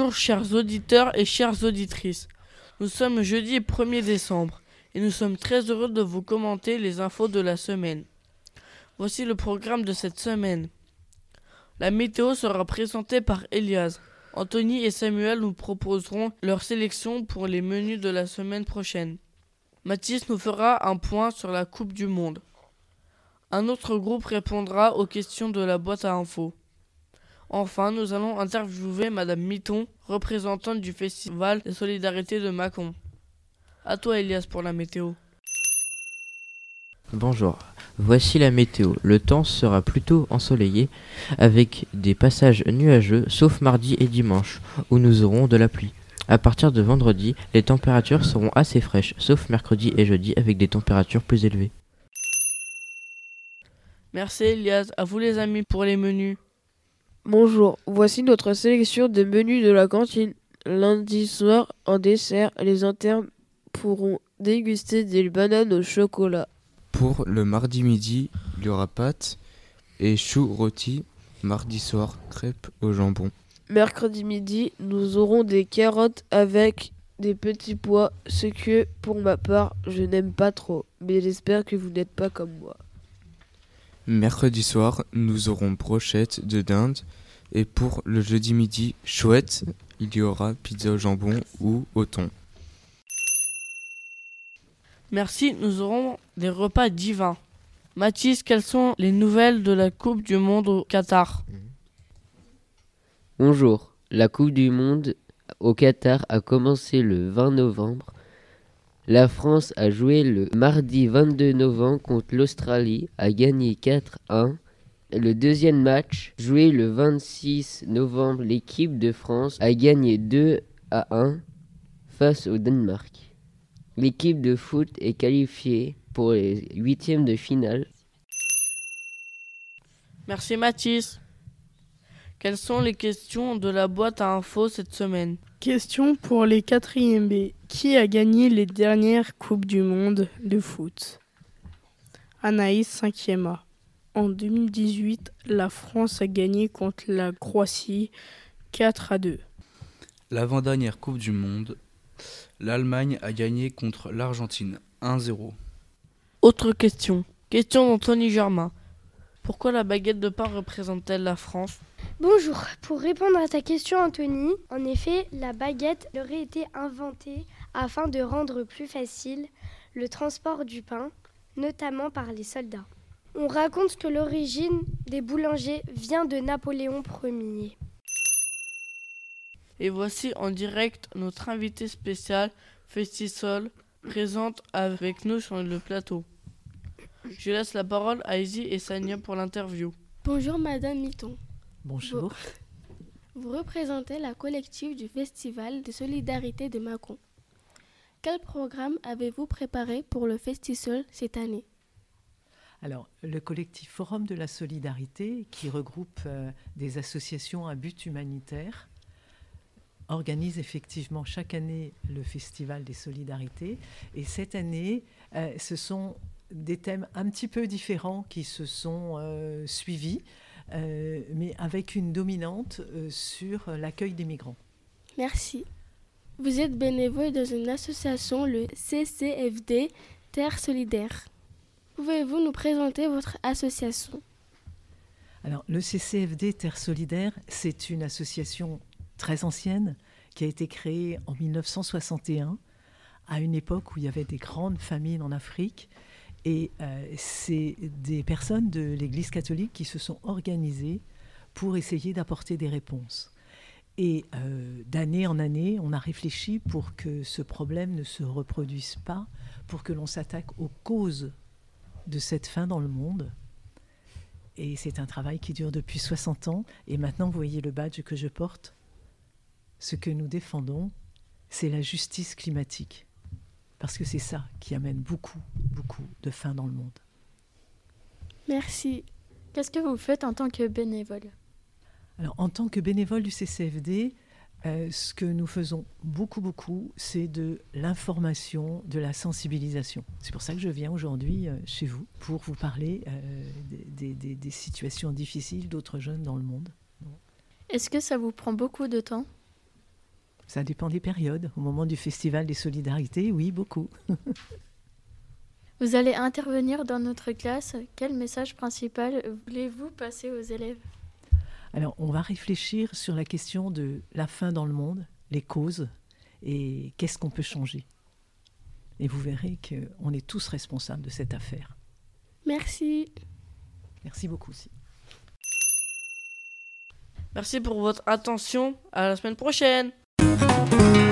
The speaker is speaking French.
Bonjour chers auditeurs et chères auditrices. Nous sommes jeudi 1er décembre et nous sommes très heureux de vous commenter les infos de la semaine. Voici le programme de cette semaine. La météo sera présentée par Elias. Anthony et Samuel nous proposeront leur sélection pour les menus de la semaine prochaine. Mathis nous fera un point sur la Coupe du Monde. Un autre groupe répondra aux questions de la boîte à infos. Enfin, nous allons interviewer Madame Mitton, représentante du Festival de Solidarité de Mâcon. À toi Elias pour la météo. Bonjour, voici la météo. Le temps sera plutôt ensoleillé avec des passages nuageux sauf mardi et dimanche où nous aurons de la pluie. À partir de vendredi, les températures seront assez fraîches sauf mercredi et jeudi avec des températures plus élevées. Merci Elias, à vous les amis pour les menus. Bonjour, voici notre sélection des menus de la cantine. Lundi soir, en dessert, les internes pourront déguster des bananes au chocolat. Pour le mardi midi, il y aura pâtes et choux rôtis. Mardi soir, crêpes au jambon. Mercredi midi, nous aurons des carottes avec des petits pois, ce que, pour ma part, je n'aime pas trop. Mais j'espère que vous n'êtes pas comme moi. Mercredi soir, nous aurons brochettes de dinde. Et pour le jeudi midi, chouette, il y aura pizza au jambon ou au thon. Merci, nous aurons des repas divins. Mathis, quelles sont les nouvelles de la Coupe du Monde au Qatar ? Bonjour, la Coupe du Monde au Qatar a commencé le 20 novembre. La France a joué le mardi 22 novembre contre l'Australie, a gagné 4-1. Le deuxième match, joué le 26 novembre, l'équipe de France a gagné 2-1 face au Danemark. L'équipe de foot est qualifiée pour les huitièmes de finale. Merci Mathis. Quelles sont les questions de la boîte à infos cette semaine ? Question pour les 4e B. Qui a gagné les dernières Coupes du Monde de foot ? Anaïs 5e A. En 2018, la France a gagné contre la Croatie 4-2. L'avant-dernière Coupe du Monde, l'Allemagne a gagné contre l'Argentine 1-0. Autre question. Question d'Anthony Germain. Pourquoi la baguette de pain représente-t-elle la France ? Bonjour, pour répondre à ta question Anthony, en effet, la baguette aurait été inventée afin de rendre plus facile le transport du pain, notamment par les soldats. On raconte que l'origine des boulangers vient de Napoléon Ier. Et voici en direct notre invité spécial, Festisol, présente avec nous sur le plateau. Je laisse la parole à Izzy et Sania pour l'interview. Bonjour Madame Mitton. Bonjour. Vous représentez la collective du Festival de Solidarité de Mâcon. Quel programme avez-vous préparé pour le Festisol cette année ? Alors, le collectif Forum de la Solidarité, qui regroupe des associations à but humanitaire, organise effectivement chaque année le Festival des Solidarités. Et cette année, ce sont des thèmes un petit peu différents qui se sont suivis, mais avec une dominante sur l'accueil des migrants. Merci. Vous êtes bénévole dans une association, le CCFD Terre Solidaire. Pouvez-vous nous présenter votre association ? Alors, le CCFD Terre Solidaire, c'est une association très ancienne qui a été créée en 1961, à une époque où il y avait des grandes famines en Afrique. Et c'est des personnes de l'Église catholique qui se sont organisées pour essayer d'apporter des réponses. Et d'année en année, on a réfléchi pour que ce problème ne se reproduise pas, pour que l'on s'attaque aux causes de cette faim dans le monde. Et c'est un travail qui dure depuis 60 ans. Et maintenant, vous voyez le badge que je porte. Ce que nous défendons, c'est la justice climatique. Parce que c'est ça qui amène beaucoup de faim dans le monde. Merci. Qu'est-ce que vous faites en tant que bénévole ? Alors, en tant que bénévole du CCFD, ce que nous faisons beaucoup, c'est de l'information, de la sensibilisation. C'est pour ça que je viens aujourd'hui chez vous, pour vous parler des situations difficiles d'autres jeunes dans le monde. Est-ce que ça vous prend beaucoup de temps ? Ça dépend des périodes. Au moment du Festival des Solidarités, oui, beaucoup. Vous allez intervenir dans notre classe. Quel message principal voulez-vous passer aux élèves ? Alors, on va réfléchir sur la question de la faim dans le monde, les causes, et qu'est-ce qu'on peut changer. Et vous verrez qu'on est tous responsables de cette affaire. Merci. Merci beaucoup aussi. Merci pour votre attention. À la semaine prochaine.